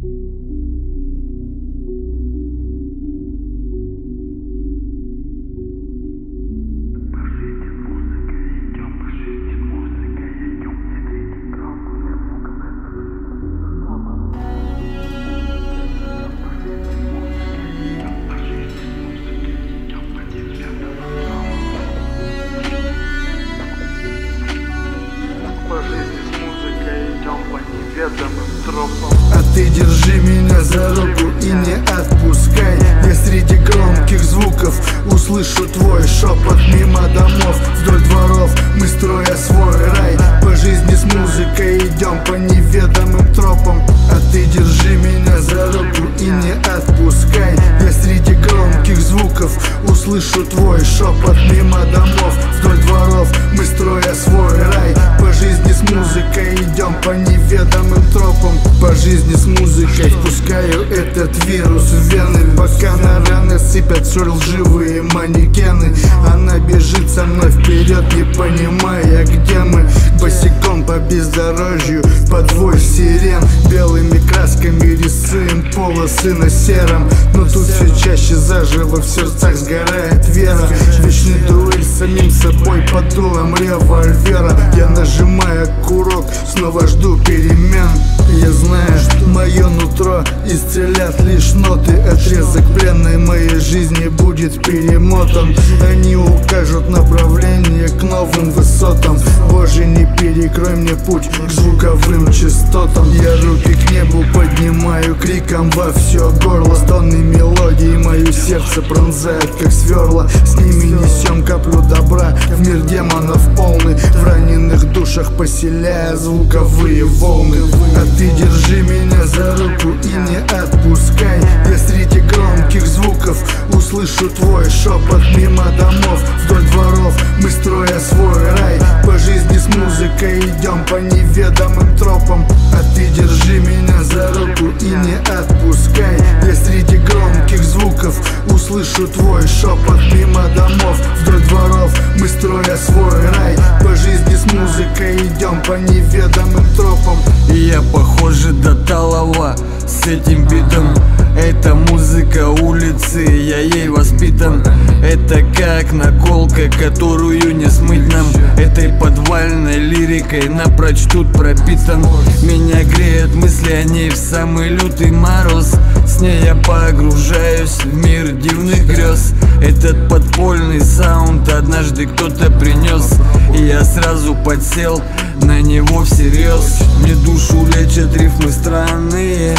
А ты держи меня за руку и не отпускай. Я среди громких звуков услышу твой шепот. Мимо домов, вдоль дворов мы, строя свой рай, по жизни с музыкой идем по неведомым тропам. А ты держи меня за руку и не отпускай. Я среди громких звуков услышу твой шепот. Мимо домов, вдоль дворов мы, строя свой рай, по жизни с музыкой идем по неведомым тропам. По жизни с музыкой впускаю этот вирус в вены, пока на раны сыпят все лживые манекены. Она бежит со мной вперед, не понимая, где мы. Босиком по бездорожью под вой сирен, белыми красками рисуем полосы на сером. Но тут все чаще заживо в сердцах сгорает вера. Вечный дуэль с самим собой под дулом револьвера. Я нажимаю курок, снова жду перемен. Я знаю, что мое нутро исцелят лишь ноты. Отрезок пленной моей жизни будет перемотан. Они укажут направление к новым высотам. Боже, не перекрой мне путь к звуковым частотам. Я руки к небу поднимаю криком во все горло. Стоны мелодии мое сердце пронзает как сверла. С ними несем каплю добра в мир демонов полный, в раненых душах поселяя звуковые волны. А ты держи меня за руку и не отпускай. Я среди громких звуков услышу твой шепот. Мимо домов, вдоль дворов мы, строя свой рай, по жизни с музыкой идем по неведомым тропам. А ты держи меня за руку и не отпускай. Я среди громких звуков услышу твой шепот. Мимо домов, вдоль дворов мы, строя свой рай, по жизни с музыкой идем по неведомым тропам. И я похоже до талого с этим битом. Это музыка улицы, я ей воспитан. Это как наколка, которую не смыть нам. Этой подвальной лирикой напрочь тут пропитан. Меня греют мысли о ней в самый лютый мороз. С ней я погружаюсь в мир дивных грез. Этот подпольный саунд однажды кто-то принес, и я сразу подсел на него всерьез. Мне душу лечат рифмы странные.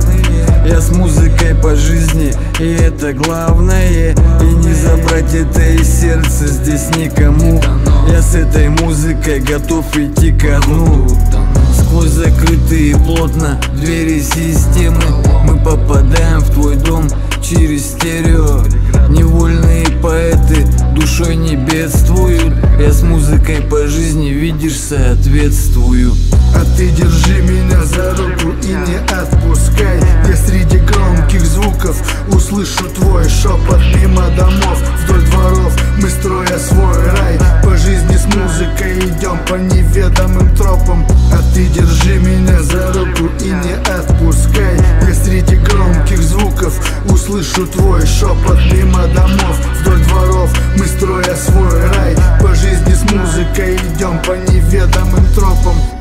Я с музыкой по жизни, и это главное. И не забрать это из сердца здесь никому. Я с этой музыкой готов идти ко дну. Сквозь закрытые плотно двери системы мы попадаем в твой дом через стерео. Невольные поэты душой не бедствуют. Я с музыкой по жизни, видишь, соответствую. А ты держи меня за руку и не отпускай. Я среди громких звуков услышу твой шепот. Мимо домов, вдоль дворов мы, строя свой рай, по жизни с музыкой идем по неведомым тропам. А ты держи меня за руку и не отпускай. Я среди громких звуков услышу твой шепот. Мимо домов, вдоль дворов мы, строя свой рай, по жизни с музыкой идем по неведомым тропам.